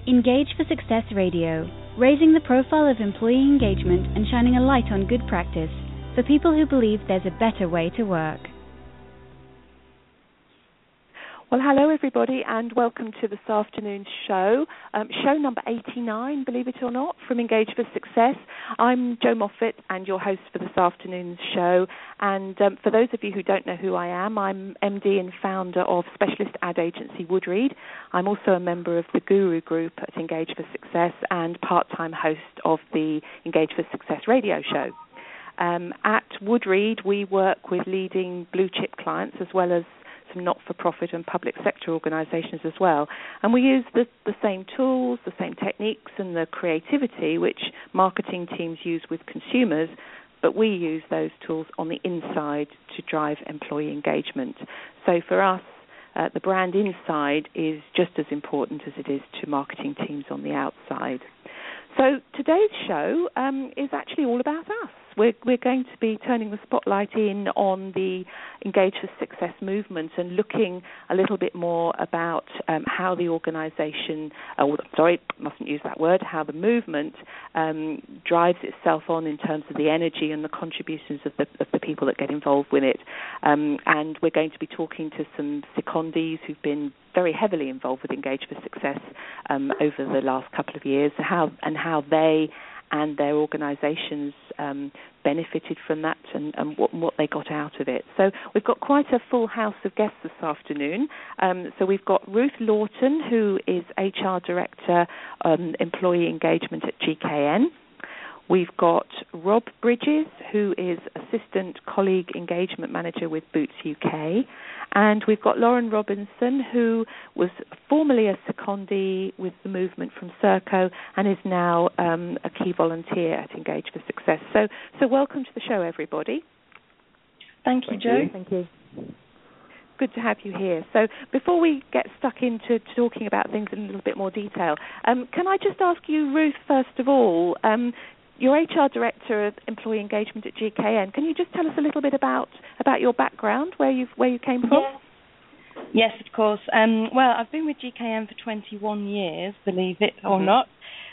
Engage for Success Radio, raising the profile of employee engagement and shining a light on good practice for people who believe there's a better way to work. Well, hello everybody and welcome to this afternoon's show, show number 89, believe it or not, from Engage for Success. I'm Jo Moffat and your host for this afternoon's show, and for those of you who don't know who I am, I'm MD and founder of specialist ad agency Woodreed. I'm also a member of the Guru Group at Engage for Success and part-time host of the Engage for Success radio show. At Woodreed, we work with leading blue-chip clients as well as not-for-profit and public sector organisations as well. And we use the same tools, the same techniques and the creativity which marketing teams use with consumers, but we use those tools on the inside to drive employee engagement. So for us, the brand inside is just as important as it is to marketing teams on the outside. So today's show is actually all about us. We're going to be turning the spotlight in on the Engage for Success movement and looking a little bit more about how the organisation, mustn't use that word, how the movement drives itself on in terms of the energy and the contributions of the people that get involved with it. And we're going to be talking to some secondees who've been very heavily involved with Engage for Success over the last couple of years, how they and their organisations benefited from that and what they got out of it. So we've got quite a full house of guests this afternoon. So we've got Ruth Lawton, who is HR Director, Employee Engagement at GKN. We've got Rob Bridges, who is Assistant Colleague Engagement Manager with Boots UK. And we've got Lauren Robinson, who was formerly a secondee with the movement from Serco and is now a key volunteer at Engage for Success. So welcome to the show, everybody. Thank you, Jo. Thank you. Good to have you here. So before we get stuck into talking about things in a little bit more detail, can I just ask you, Ruth, first of all, you're HR Director of Employee Engagement at GKN. Can you just tell us a little bit about your background, where you came from? Yes, of course. Well, I've been with GKN for 21 years, believe it or not.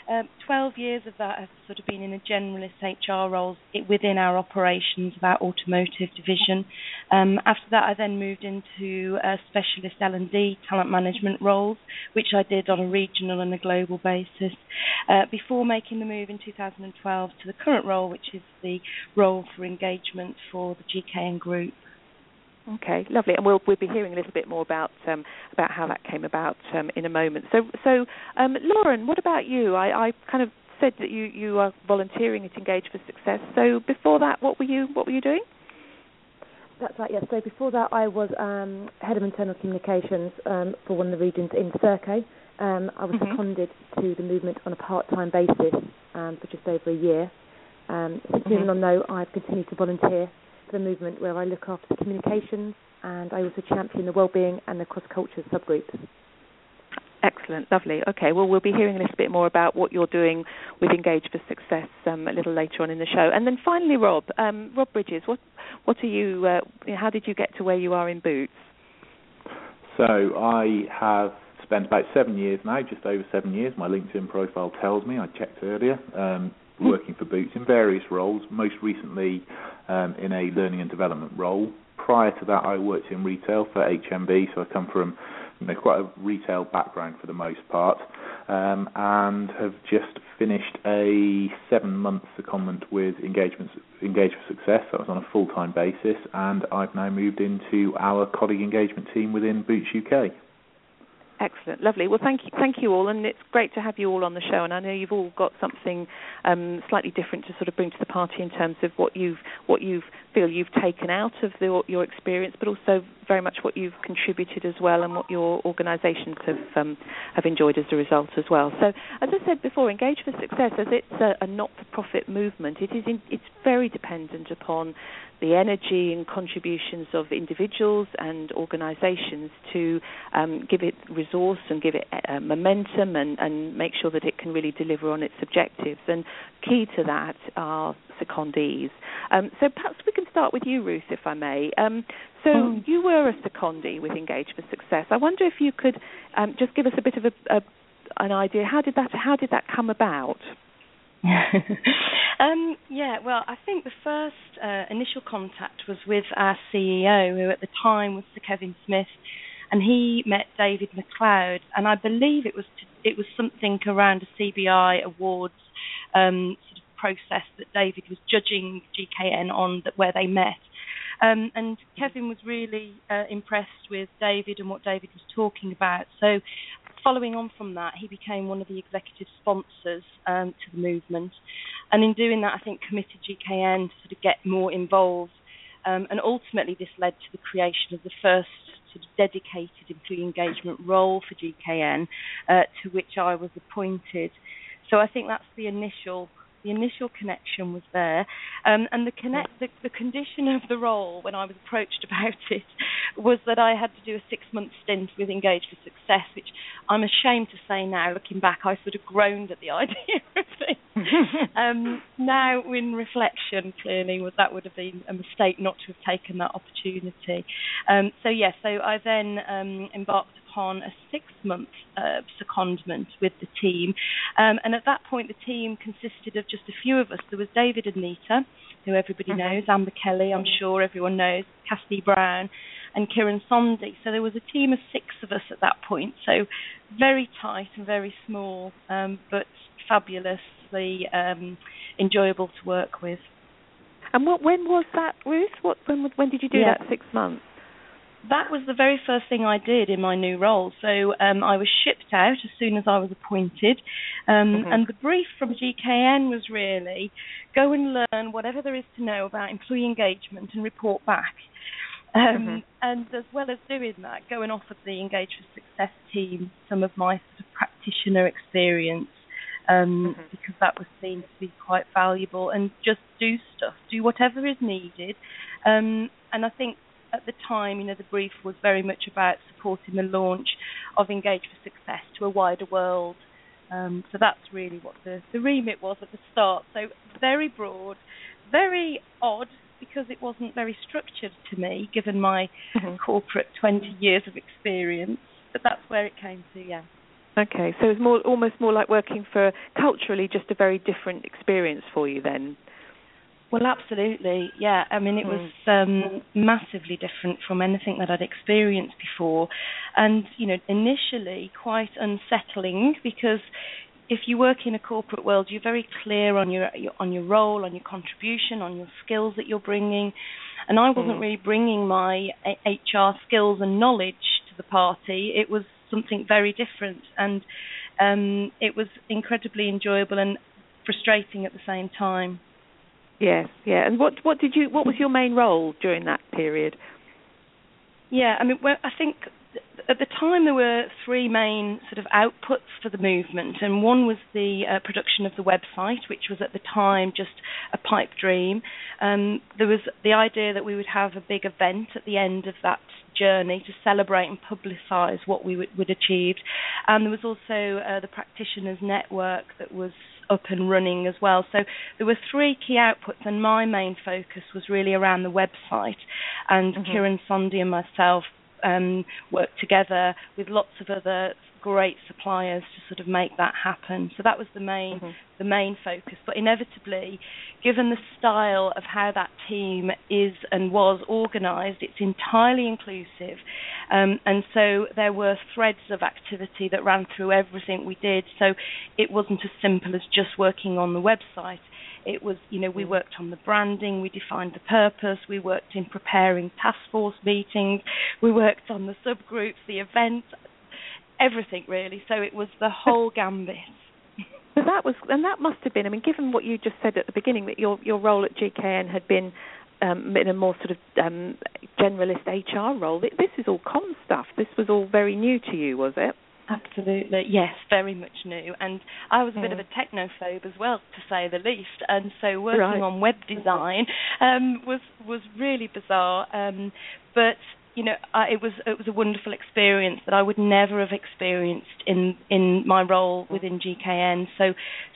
12 years of that have sort of been in a generalist HR roles within our operations of our automotive division. After that, I then moved into specialist L&D talent management roles, which I did on a regional and a global basis, before making the move in 2012 to the current role, which is the role for engagement for the GKN Group. Okay, lovely, and we'll be hearing a little bit more about how that came about in a moment. So, Lauren, what about you? I kind of said that you are volunteering at Engage for Success. So before that, what were you doing? That's right. Yes. So before that, I was head of internal communications for one of the regions in Serco. I was seconded to the movement on a part-time basis for just over a year. Since moving on, though, I've continued to volunteer the movement where I look after the communications and I also champion the wellbeing and the cross-culture subgroups. Excellent, lovely. Okay, well, we'll be hearing a little bit more about what you're doing with Engage for Success a little later on in the show. And then finally, Rob Bridges, what are you? How did you get to where you are in Boots? So I have spent about 7 years now, just over 7 years. My LinkedIn profile tells me, I checked earlier, working for Boots in various roles, most recently in a learning and development role. Prior to that, I worked in retail for HMB, so I come from quite a retail background for the most part, and have just finished a 7-month secondment with Engage for Success. That was on a full-time basis, and I've now moved into our colleague engagement team within Boots UK. Excellent, lovely. Well, thank you all, and it's great to have you all on the show. And I know you've all got something slightly different to sort of bring to the party in terms of what you feel you've taken out of your experience, but also very much what you've contributed as well, and what your organisations have enjoyed as a result as well. So, as I said before, Engage for Success, as it's a not-for-profit movement, it's very dependent upon the energy and contributions of individuals and organisations to give it resource and give it momentum and make sure that it can really deliver on its objectives. And key to that are secondees. So perhaps we can start with you, Ruth, if I may. So you were a secondee with Engage for Success. I wonder if you could just give us a bit of an idea. How did that come about? Well, I think the first initial contact was with our CEO, who at the time was Sir Kevin Smith, and he met David McLeod, and I believe it was something around a CBI Awards sort of process that David was judging GKN on, where they met. And Kevin was really impressed with David and what David was talking about. So following on from that, he became one of the executive sponsors to the movement. And in doing that, I think committed GKN to sort of get more involved. And ultimately, this led to the creation of the first sort of dedicated employee engagement role for GKN, to which I was appointed. So I think that's the initial connection was there, and the condition of the role when I was approached about it was that I had to do a 6-month stint with Engage for Success, which I'm ashamed to say now, looking back, I sort of groaned at the idea of it. Now, in reflection, clearly, that would have been a mistake not to have taken that opportunity. So I then embarked upon a 6-month secondment with the team, and at that point the team consisted of just a few of us. There was David and Nita, who everybody knows, Amber Kelly, I'm sure everyone knows, Cassidy Brown, and Kiran Sondhi. So there was a team of 6 of us at that point, so very tight and very small, but fabulously enjoyable to work with. And when was that, Ruth? When did you do that 6 months? That was the very first thing I did in my new role. So I was shipped out as soon as I was appointed. And the brief from GKN was really go and learn whatever there is to know about employee engagement and report back. And as well as doing that, go and offer the Engage for Success team some of my sort of practitioner experience, because that was seen to be quite valuable, and just do whatever is needed. And I think at the time, the brief was very much about supporting the launch of Engage for Success to a wider world. So that's really what the remit was at the start. So very broad, very odd, because it wasn't very structured to me, given my corporate 20 years of experience. But that's where it came to, yeah. Okay, so it was almost more like working for, culturally, just a very different experience for you then. Well, absolutely, yeah. I mean, it was massively different from anything that I'd experienced before, and initially quite unsettling, because if you work in a corporate world, you're very clear on your role, on your contribution, on your skills that you're bringing, and I wasn't really bringing my HR skills and knowledge to the party. It was something very different, and it was incredibly enjoyable and frustrating at the same time. Yes, yeah. And what was your main role during that period? Yeah, I mean, I think at the time there were 3 main sort of outputs for the movement, and one was the production of the website, which was at the time just a pipe dream. There was the idea that we would have a big event at the end of that journey to celebrate and publicise what we would achieved, and there was also the practitioners network that was up and running as well. So there were 3 key outputs, and my main focus was really around the website, and Kiran Sondhi and myself worked together with lots of other great suppliers to sort of make that happen. So that was the main focus. But inevitably, given the style of how that team is and was organised, it's entirely inclusive. And so there were threads of activity that ran through everything we did. So it wasn't as simple as just working on the website. It was, we worked on the branding, we defined the purpose, we worked in preparing task force meetings, we worked on the subgroups, the events, everything really. So it was the whole gambit. So that must have been, I mean, given what you just said at the beginning, that your role at GKN had been in a more sort of generalist HR role. This is all comm stuff. This was all very new to you, was it? Absolutely, yes, very much new. And I was a bit of a technophobe as well, to say the least. And so working on web design was really bizarre. But it was a wonderful experience that I would never have experienced in my role within GKN. So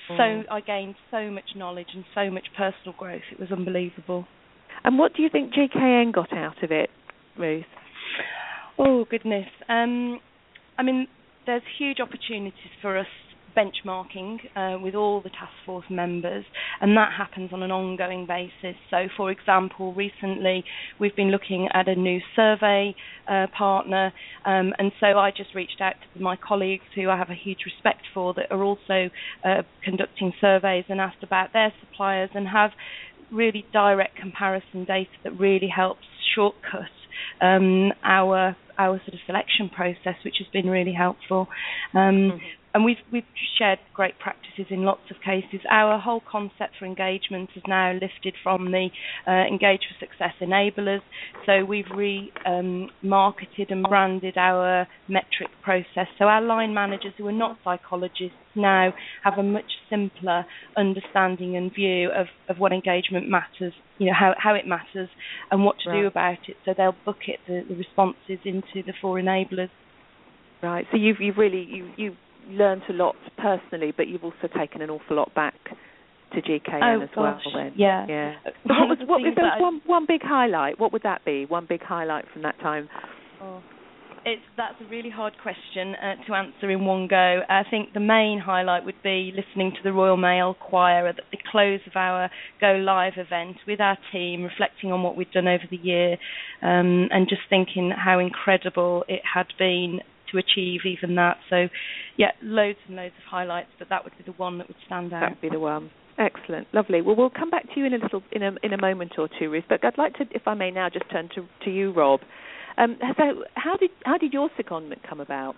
I gained so much knowledge and so much personal growth. It was unbelievable. And what do you think GKN got out of it, Ruth? Oh, goodness. I mean, there's huge opportunities for us benchmarking with all the task force members, and that happens on an ongoing basis. So, for example, recently we've been looking at a new survey partner, and so I just reached out to my colleagues who I have a huge respect for that are also conducting surveys, and asked about their suppliers and have really direct comparison data that really helps shortcut our sort of selection process, which has been really helpful. And we've shared great practices in lots of cases. Our whole concept for engagement is now lifted from the Engage for Success enablers. So we've marketed and branded our metric process. So our line managers who are not psychologists now have a much simpler understanding and view of what engagement matters, how it matters and what to do about it. So they'll bucket the responses into the 4 enablers. Right. So you've really learned a lot personally, but you've also taken an awful lot back to GKN as well. Then. Yeah. What if there was one big highlight? What would that be? One big highlight from that time? That's a really hard question to answer in one go. I think the main highlight would be listening to the Royal Mail Choir at the close of our Go Live event with our team, reflecting on what we'd done over the year, and just thinking how incredible it had been to achieve even that. So, yeah, loads and loads of highlights, but that would be the one that would stand out. That would be the one. Excellent, lovely. Well, we'll come back to you in a moment or two, Ruth. But I'd like to, if I may now, just turn to you, Rob. So, how did your secondment come about?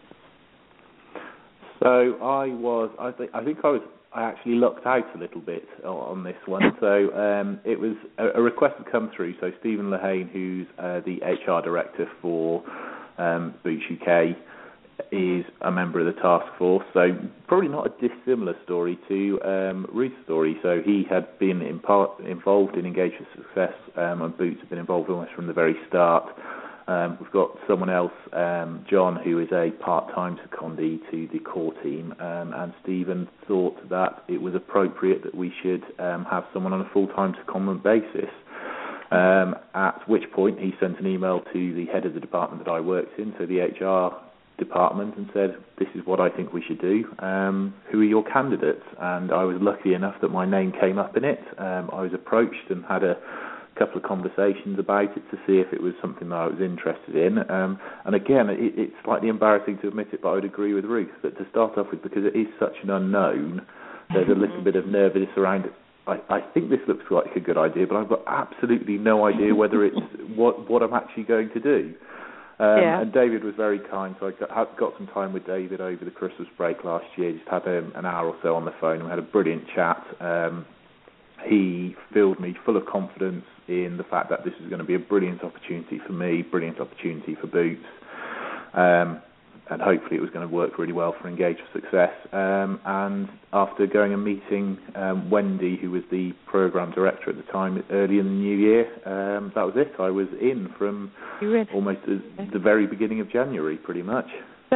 So I actually lucked out a little bit on this one. So it was a request had come through. So Stephen Lehane, who's the HR director for Boots UK, is a member of the task force. So probably not a dissimilar story to Ruth's story. So he had been involved in Engage for Success, and Boots have been involved almost from the very start. We've got someone else, John, who is a part-time secondee to the core team, and Stephen thought that it was appropriate that we should have someone on a full-time secondment basis. At which point he sent an email to the head of the department that I worked in, so the HR department, and said, this is what I think we should do. Who are your candidates? And I was lucky enough that my name came up in it. I was approached and had a couple of conversations about it to see if it was something that I was interested in. And again, it's slightly embarrassing to admit it, but I would agree with Ruth that to start off with, because it is such an unknown, there's a little bit of nervousness around it. I think this looks like a good idea, but I've got absolutely no idea whether it's what I'm actually going to do. And David was very kind, so I got some time with David over the Christmas break last year, just had an hour or so on the phone, and we had a brilliant chat. He filled me full of confidence in the fact that this was going to be a brilliant opportunity for me, brilliant opportunity for Boots, and hopefully it was going to work really well for Engage for Success. And after going and meeting Wendy, who was the programme director at the time, early in the new year, that was it. I was in from almost the very beginning of January, pretty much. So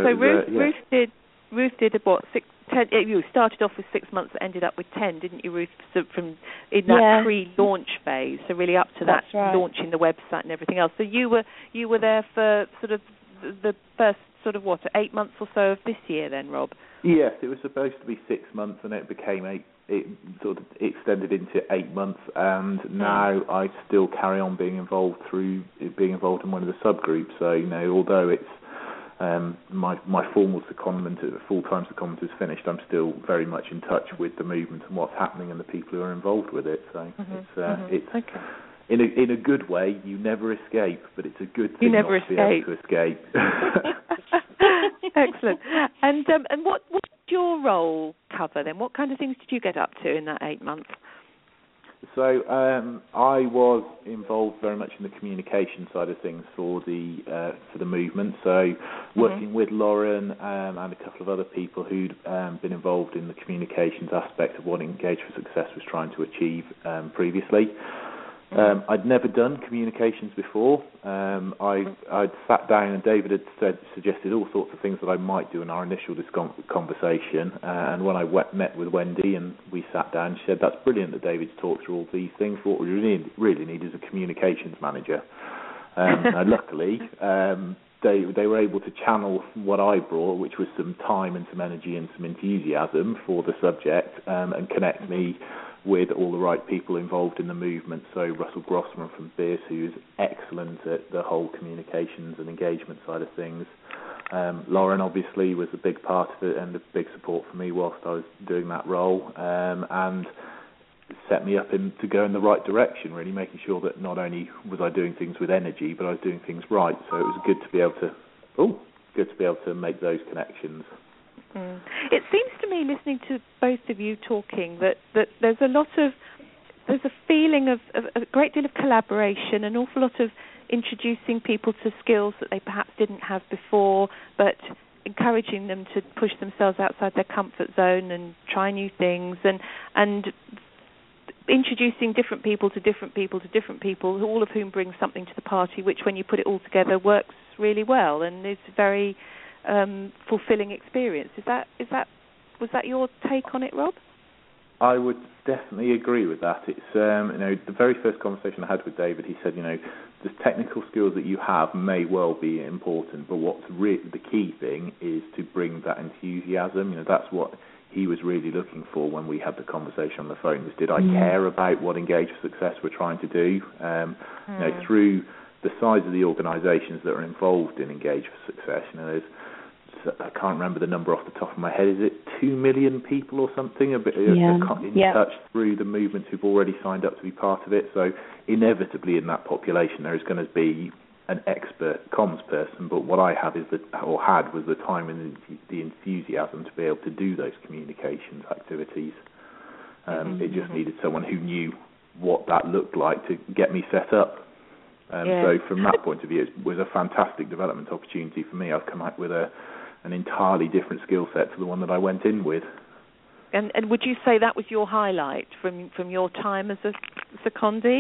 Ruth did about 10. You started off with 6 months, ended up with 10, didn't you, Ruth? So from in that pre-launch phase, so really up to that launching the website and everything else. So you were there for sort of the first 8 months or so of this year, then, Rob? Yes, it was supposed to be 6 months, and it became it sort of extended into 8 months, and now I still carry on being involved in one of the subgroups. So although it's my formal secondment, full-time secondment is finished, I'm still very much in touch with the movement and what's happening and the people who are involved with it. So it's okay. In a good way, you never escape, but it's a good thing not to be able to escape. Excellent. And what did your role cover then? What kind of things did you get up to in that 8 months? So I was involved very much in the communication side of things for the movement. So working with Lauren and a couple of other people who'd been involved in the communications aspect of what Engage for Success was trying to achieve previously. I'd never done communications before. I'd sat down and David had suggested all sorts of things that I might do in our initial conversation. And when I met with Wendy and we sat down, she said, that's brilliant that David's talked through all these things. What we really need is a communications manager. Luckily, they were able to channel what I brought, which was some time and some energy and some enthusiasm for the subject, and connect me with all the right people involved in the movement. So Russell Grossman from BIS, who is excellent at the whole communications and engagement side of things. Lauren obviously was a big part of it and a big support for me whilst I was doing that role, and set me up to go in the right direction, really making sure that not only was I doing things with energy, but I was doing things right. So it was good to be able to make those connections. It seems to me, listening to both of you talking, that there's a feeling of a great deal of collaboration, an awful lot of introducing people to skills that they perhaps didn't have before, but encouraging them to push themselves outside their comfort zone and try new things, and introducing different people to different people to different people, all of whom bring something to the party, which when you put it all together works really well and is a very fulfilling experience. Was that your take on it, Rob? I would definitely agree with that. It's the very first conversation I had with David, he said, the technical skills that you have may well be important, but what's the key thing is to bring that enthusiasm. That's what he was really looking for when we had the conversation on the phone. Was did I care about what Engage for Success we're trying to do? Through the size of the organisations that are involved in Engage for Success, I can't remember the number off the top of my head. Is it 2 million people or something in touch through the movements who've already signed up to be part of it? So inevitably in that population there is going to be an expert comms person, but what I had was the time and the enthusiasm to be able to do those communications activities. It just needed someone who knew what that looked like to get me set up. So from that point of view, it was a fantastic development opportunity for me. I've come out with an entirely different skill set to the one that I went in with. And would you say that was your highlight from your time as a secondee?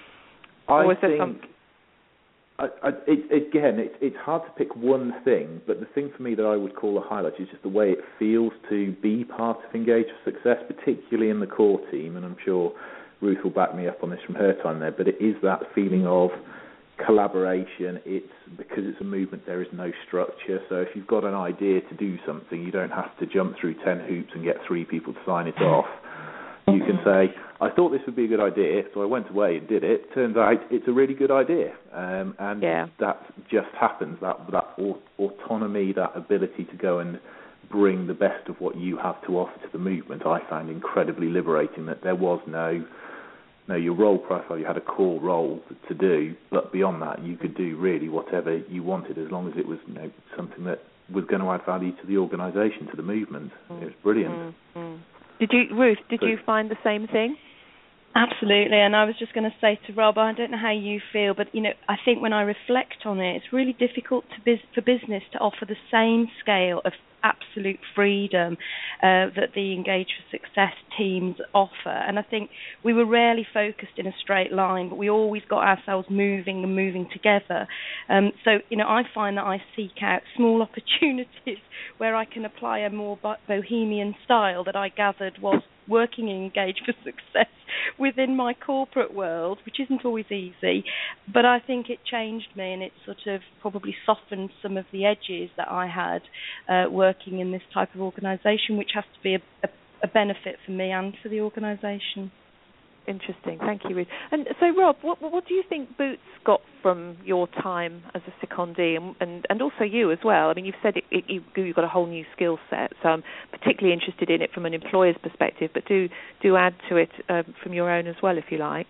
It's hard to pick one thing, but the thing for me that I would call a highlight is just the way it feels to be part of Engage for Success, particularly in the core team, and I'm sure Ruth will back me up on this from her time there, but it is that feeling of collaboration. Because it's a movement, there is no structure, so if you've got an idea to do something, you don't have to jump through 10 hoops and get 3 people to sign it off. You can say, I thought this would be a good idea, so I went away and did it. Turns out it's a really good idea. That just happens, that autonomy, that ability to go and bring the best of what you have to offer to the movement, I found incredibly liberating, that there was no your role profile, you had a core role to do, but beyond that you could do really whatever you wanted as long as it was something that was going to add value to the organisation, to the movement. It was brilliant. Ruth, did you find the same thing? Absolutely, and I was just going to say to Rob, I don't know how you feel, but I think when I reflect on it, it's really difficult for business to offer the same scale of absolute freedom that the Engage for Success teams offer. And I think we were rarely focused in a straight line, but we always got ourselves moving together. So I find that I seek out small opportunities where I can apply a more bohemian style that I gathered was working in Engage for Success within my corporate world, which isn't always easy, but I think it changed me, and it sort of probably softened some of the edges that I had working in this type of organisation, which has to be a benefit for me and for the organisation. Interesting. Thank you, Ruth. And so, Rob, what do you think Boots got from your time as a secondee, and also you as well? I mean, you've said you've got a whole new skill set, so I'm particularly interested in it from an employer's perspective, but do add to it from your own as well, if you like.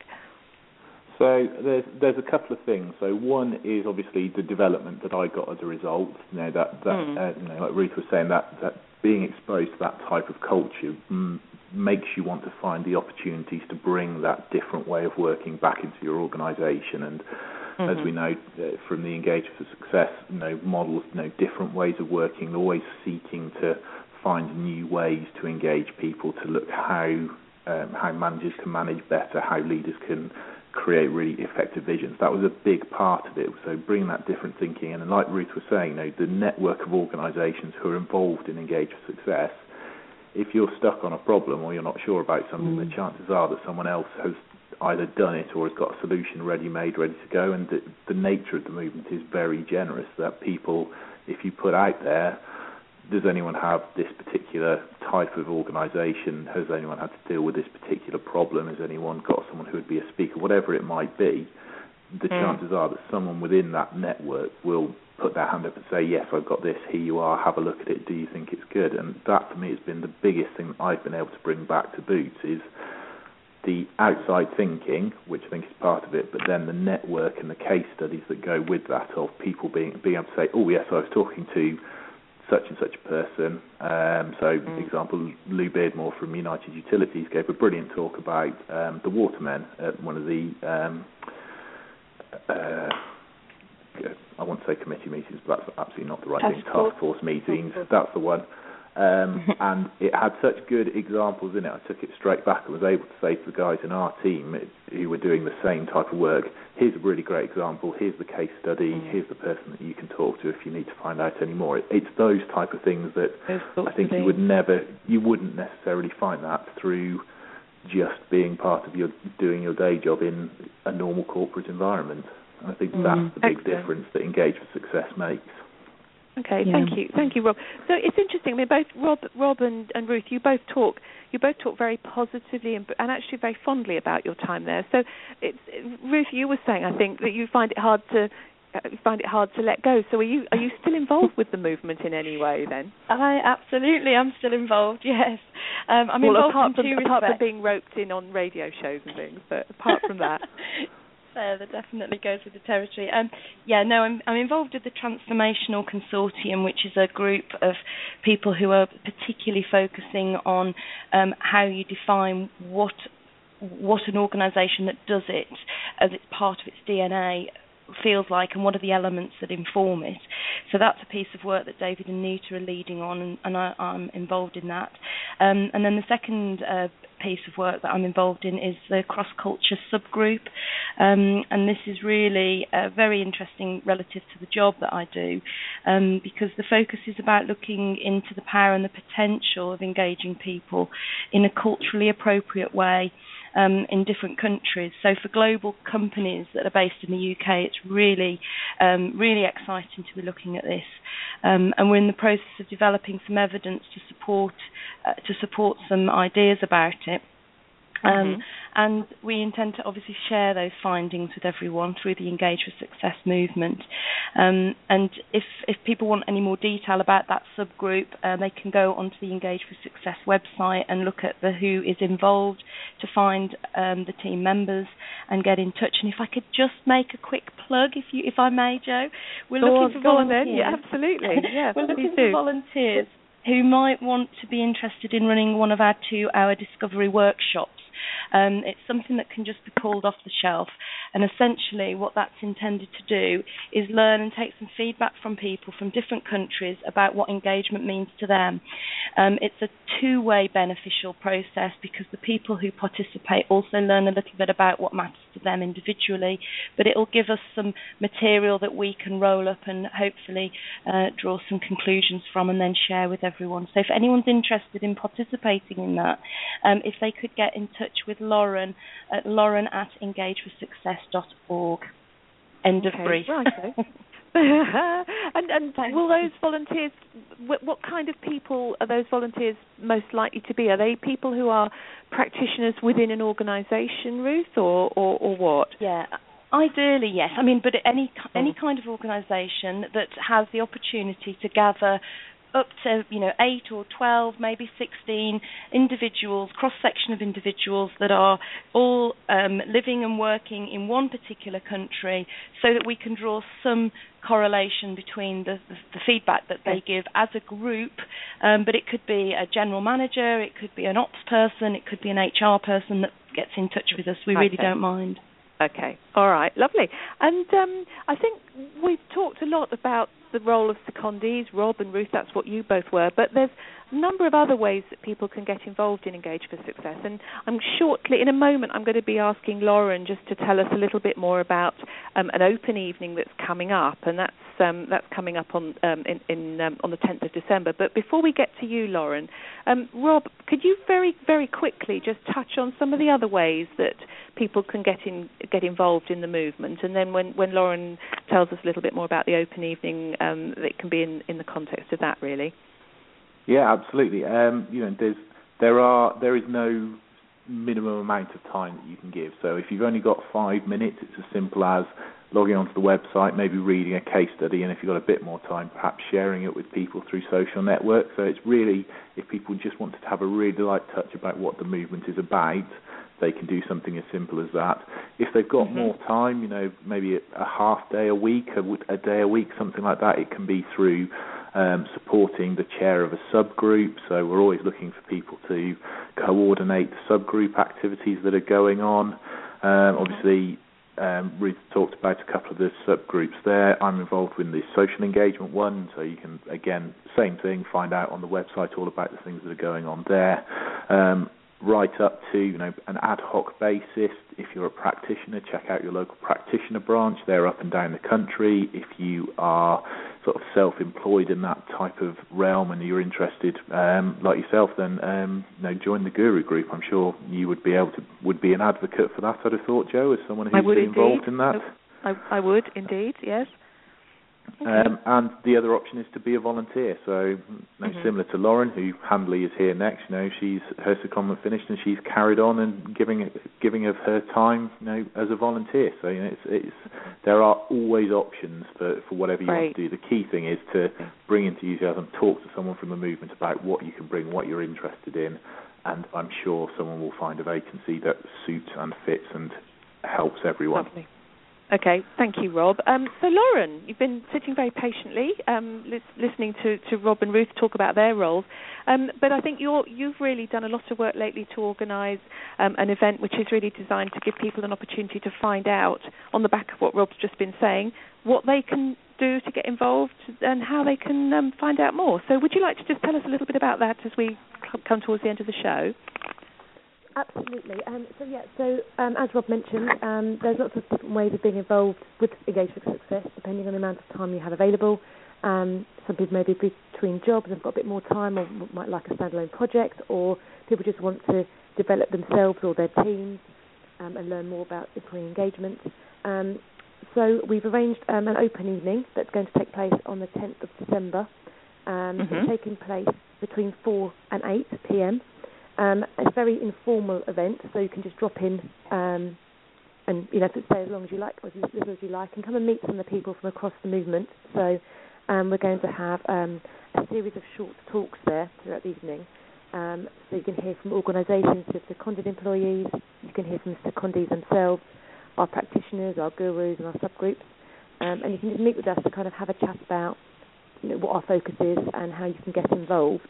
So there's a couple of things. So one is obviously the development that I got as a result. Like Ruth was saying, that being exposed to that type of culture makes you want to find the opportunities to bring that different way of working back into your organisation. And as we know from the Engage for Success models, different ways of working, always seeking to find new ways to engage people, to look how managers can manage better, how leaders can create really effective visions. That was a big part of it. So bring that different thinking in. And like Ruth was saying, the network of organisations who are involved in Engage for Success, if you're stuck on a problem or you're not sure about something, the chances are that someone else has either done it or has got a solution ready-made, ready to go. And the nature of the movement is very generous, that people, if you put out there, does anyone have this particular type of organisation? Has anyone had to deal with this particular problem? Has anyone got someone who would be a speaker? Whatever it might be, the chances are that someone within that network will put their hand up and say, yes, I've got this, here you are, have a look at it, do you think it's good? And that, for me, has been the biggest thing that I've been able to bring back to Boots, is the outside thinking, which I think is part of it, but then the network and the case studies that go with that, of people being able to say, oh, yes, I was talking to such and such a person. For example, Lou Beardmore from United Utilities gave a brilliant talk about the watermen at one of the I want to say committee meetings, but that's absolutely not the right thing. Task force meetings, that's the one. And it had such good examples in it. I took it straight back and was able to say to the guys in our team who were doing the same type of work, here's a really great example, here's the case study, here's the person that you can talk to if you need to find out any more. It's those type of things that I think you wouldn't necessarily find that through just being part of doing your day job in a normal corporate environment. And I think that's the big difference that Engage for Success makes. Okay, thank you, Rob. So it's interesting. I mean, both Rob and Ruth, you both talk very positively and actually very fondly about your time there. So, Ruth, you were saying, I think, that you find it hard to let go. So, are you still involved with the movement in any way? Then, absolutely, I'm still involved. Yes, I'm involved apart from being roped in on radio shows and things. But apart from that. That definitely goes with the territory. I'm involved with the Transformational Consortium, which is a group of people who are particularly focusing on how you define what an organisation that does it as it's part of its DNA feels like, and what are the elements that inform it. So that's a piece of work that David and Nita are leading on, and I'm involved in that. And then the second piece of work that I'm involved in is the cross-culture subgroup, and this is really very interesting relative to the job that I do, because the focus is about looking into the power and the potential of engaging people in a culturally appropriate way in different countries. So for global companies that are based in the UK, it's really exciting to be looking at this. And we're in the process of developing some evidence to support some ideas about it. And we intend to obviously share those findings with everyone through the Engage for Success movement. And if people want any more detail about that subgroup, they can go onto the Engage for Success website and look at who is involved to find the team members and get in touch. And if I could just make a quick plug, if I may, Jo, we're looking for volunteers. Yeah, absolutely. Yeah, we're looking for volunteers who might want to be interested in running one of our 2-hour discovery workshops. It's something that can just be pulled off the shelf, and essentially what that's intended to do is learn and take some feedback from people from different countries about what engagement means to them. It's a two-way beneficial process, because the people who participate also learn a little bit about what matters to them individually, but it will give us some material that we can roll up and hopefully draw some conclusions from and then share with everyone. So if anyone's interested in participating in that, if they could get in touch with Lauren at lauren@engageforsuccess.org. End of brief. Right. And will those volunteers, what kind of people are those volunteers most likely to be? Are they people who are practitioners within an organisation, Ruth, or what? Yeah. Ideally, yes. I mean, but any kind of organisation that has the opportunity to gather up to 8 or 12, maybe 16 individuals, cross-section of individuals that are all living and working in one particular country, so that we can draw some correlation between the feedback that they give as a group, but it could be a general manager, it could be an ops person, it could be an HR person that gets in touch with us. We really don't mind. Okay, all right, lovely. And I think we've talked a lot about the role of secondees. Rob and Ruth, that's what you both were, but there's a number of other ways that people can get involved in Engage for Success, and in a moment I'm going to be asking Lauren just to tell us a little bit more about an open evening that's coming up, and that's coming up on the 10th of December. But before we get to you, Lauren, Rob, could you very, very quickly just touch on some of the other ways that people can get involved in the movement. And then when Lauren tells us a little bit more about the open evening, it can be in the context of that, really. Yeah, absolutely. There is no minimum amount of time that you can give. So if you've only got 5 minutes, it's as simple as logging onto the website, maybe reading a case study, and if you've got a bit more time, perhaps sharing it with people through social networks. So it's really, if people just wanted to have a really light touch about what the movement is about, they can do something as simple as that. If they've got more time, maybe a half day a week, a day a week, something like that, it can be through supporting the chair of a subgroup. So we're always looking for people to coordinate subgroup activities that are going on. Obviously, Ruth talked about a couple of the subgroups there. I'm involved in the social engagement one, so you can, again, same thing, find out on the website all about the things that are going on there. Right up to an ad hoc basis. If you're a practitioner, check out your local practitioner branch. They're up and down the country. If you are sort of self-employed in that type of realm and you're interested, like yourself, then join the Guru Group. I'm sure you would be an advocate for that. I'd have thought, Jo, as someone who's been involved in that. I would indeed, yes. Okay. And the other option is to be a volunteer. So similar to Lauren, who handily is here next, she's her secondment finished and she's carried on and giving of her time, as a volunteer. So there are always options for whatever you want to do. The key thing is to bring enthusiasm, talk to someone from the movement about what you can bring, what you're interested in, and I'm sure someone will find a vacancy that suits and fits and helps everyone. Lovely. Okay, thank you, Rob. So, Lauren, you've been sitting very patiently, listening to Rob and Ruth talk about their roles, but I think you've really done a lot of work lately to organise an event which is really designed to give people an opportunity to find out, on the back of what Rob's just been saying, what they can do to get involved and how they can find out more. So would you like to just tell us a little bit about that as we come towards the end of the show? Absolutely. So as Rob mentioned, there's lots of different ways of being involved with Engage for Success, depending on the amount of time you have available. Some people may be between jobs and have got a bit more time, or might like a standalone project, or people just want to develop themselves or their teams and learn more about employee engagement. So we've arranged an open evening that's going to take place on the 10th of December. It's taking place between 4 and 8 p.m. It's a very informal event, so you can just drop in and stay as long as you like, or as little as you like, and come and meet some of the people from across the movement. So we're going to have a series of short talks there throughout the evening. So you can hear from organisations of seconded employees, you can hear from secondees themselves, our practitioners, our gurus and our subgroups, and you can just meet with us to kind of have a chat about what our focus is and how you can get involved.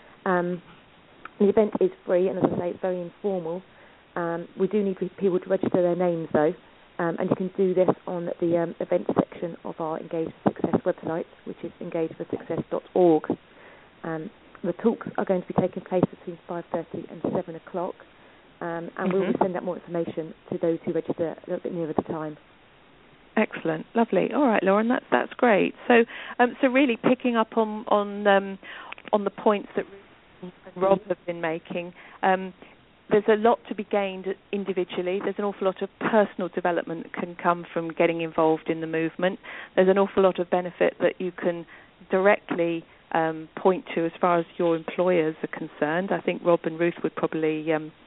The event is free, and as I say, it's very informal. We do need people to register their names, though, and you can do this on the events section of our Engage for Success website, which is engageforsuccess.org. The talks are going to be taking place between 5:30 and 7 o'clock, and we will send out more information to those who register a little bit nearer the time. Excellent, lovely. All right, Lauren, that's great. So really picking up on the points that Rob have been making. There's a lot to be gained individually. There's an awful lot of personal development that can come from getting involved in the movement. There's an awful lot of benefit that you can directly point to as far as your employers are concerned. I think Rob and Ruth would probably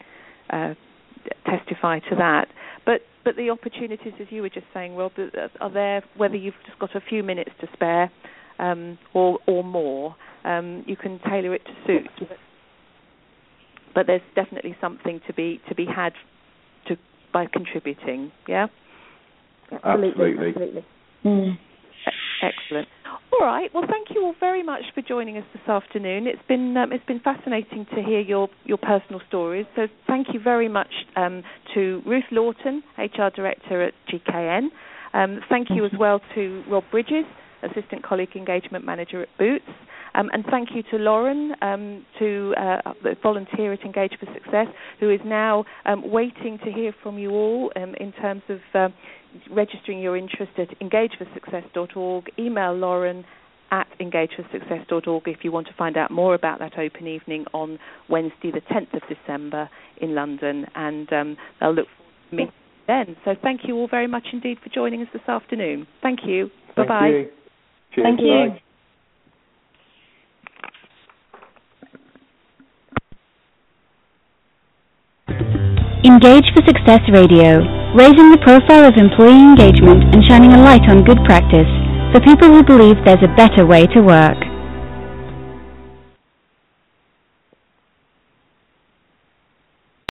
testify to that. But the opportunities, as you were just saying, Rob, are there, whether you've just got a few minutes to spare or more. You can tailor it to suit, but there's definitely something to be had by contributing. Yeah. Absolutely. Excellent. All right. Well, thank you all very much for joining us this afternoon. It's been fascinating to hear your personal stories. So thank you very much to Ruth Lawton, HR Director at GKN. Thank you as well to Rob Bridges, Assistant Colleague Engagement Manager at Boots. And thank you to Lauren, to volunteer at Engage for Success, who is now waiting to hear from you all in terms of registering your interest at engageforsuccess.org. Email Lauren at engageforsuccess.org if you want to find out more about that open evening on Wednesday, the 10th of December in London. And they'll look forward to meet then. So thank you all very much indeed for joining us this afternoon. Thank you. Thank Bye-bye. you. Cheers. Thank you. Bye. Engage for Success Radio, raising the profile of employee engagement and shining a light on good practice for people who believe there's a better way to work.